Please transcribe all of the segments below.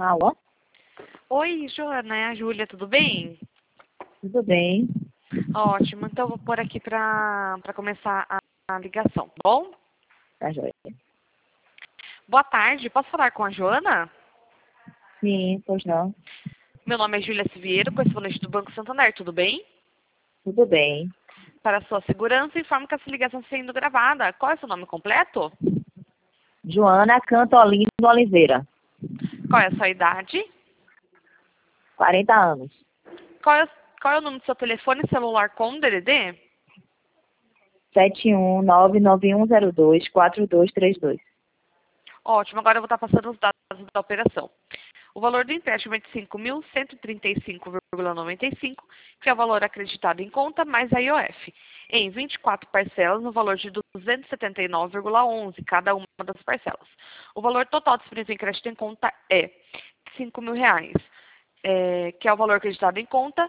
Alô? Oi, Joana, é a Júlia, tudo bem? Tudo bem? Ótimo, então eu vou pôr aqui para começar a ligação, tá bom? Tá joia. Boa tarde, posso falar com a Joana? Sim, pois não. Meu nome é Júlia Siviero, correspondente do Banco Santander, tudo bem? Tudo bem. Para a sua segurança, informo que essa ligação está sendo gravada. Qual é o seu nome completo? Joana Cantolino Oliveira, Qual é a sua idade? 40 anos. Qual é, qual é o número do seu telefone celular com DDD? 71991024232. Ótimo, agora eu vou estar passando os dados da operação. O valor do empréstimo é de 5.135,95, que é o valor acreditado em conta, mais a IOF, em 24 parcelas, no valor de 279,11 cada uma das parcelas. O valor total disponível em crédito em conta é R$ 5.000, que é o valor acreditado em conta.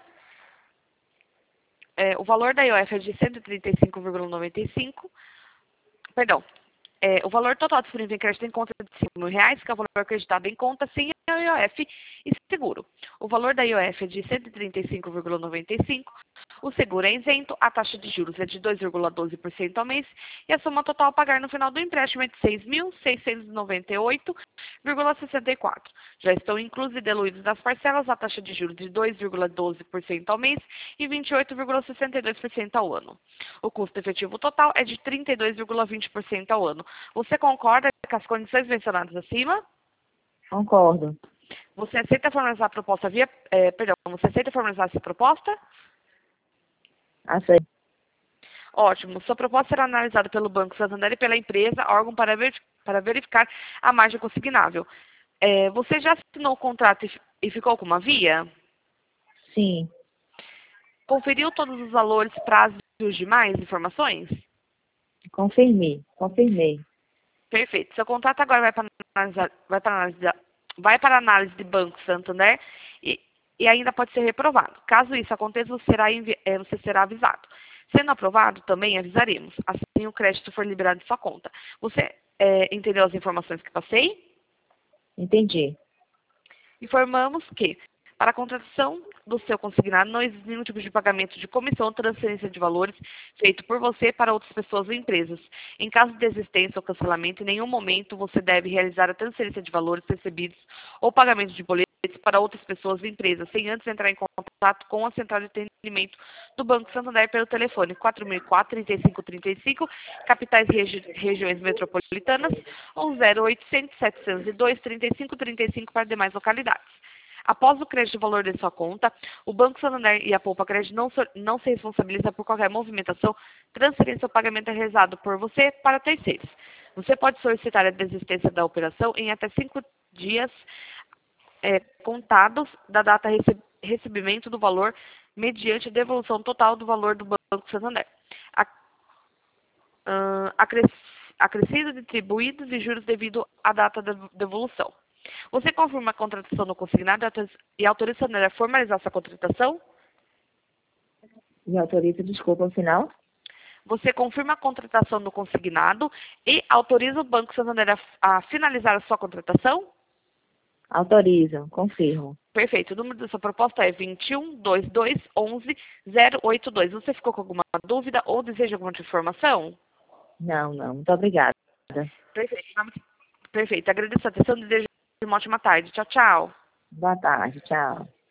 O valor da IOF é de 135,95, perdão. O valor total disponível em crédito em conta é de R$ 5.000, que é o valor acreditado em conta sem a IOF e seguro. O valor da IOF é de 135,95, o seguro é isento, a taxa de juros é de 2,12% ao mês e a soma total a pagar no final do empréstimo é de R$ 6.698,64. Já estão inclusos e diluídos das parcelas a taxa de juros de 2,12% ao mês e 28,62% ao ano. O custo efetivo total é de 32,20% ao ano. Você concorda com as condições mencionadas acima? Concordo. Você aceita formalizar a proposta você aceita formalizar essa proposta? Aceito. Ótimo. Sua proposta será analisada pelo Banco Santander e pela empresa, órgão para verificar a margem consignável. Você já assinou o contrato e ficou com uma via? Sim. Conferiu todos os valores, prazos e os demais informações? Confirmei. Perfeito. Seu contrato agora vai para análise de Banco Santander e ainda pode ser reprovado. Caso isso aconteça, você será avisado. Sendo aprovado, também avisaremos. Assim, o crédito for liberado de sua conta. Você entendeu as informações que passei? Entendi. Informamos que, para a contratação do seu consignado, não existe nenhum tipo de pagamento de comissão ou transferência de valores feito por você para outras pessoas ou empresas. Em caso de desistência ou cancelamento, em nenhum momento você deve realizar a transferência de valores recebidos ou pagamento de boletos para outras pessoas ou empresas, sem antes entrar em contato com a central de atendimento do Banco Santander pelo telefone 4004-3535, capitais e regiões metropolitanas, ou 0800-702-3535 para demais localidades. Após o crédito do valor de sua conta, o Banco Santander e a Poupa Crédito não se responsabilizam por qualquer movimentação, transferência ou pagamento realizado por você para terceiros. Você pode solicitar a desistência da operação em até 5 dias contados da data recebimento do valor, mediante devolução total do valor do Banco Santander. Acrescidos, distribuídos e juros devido à data da devolução. Você confirma a contratação do consignado e autoriza a Santander a formalizar essa contratação? Me autoriza, desculpa, no final? Você confirma a contratação do consignado e autoriza o Banco Santander a finalizar a sua contratação? Autoriza, confirmo. Perfeito. O número da sua proposta é 21-22-11-082. Você ficou com alguma dúvida ou deseja alguma outra informação? Não. Muito obrigada. Perfeito. Perfeito. Agradeço a atenção e desejo uma ótima tarde. Tchau, tchau. Boa tarde. Tchau.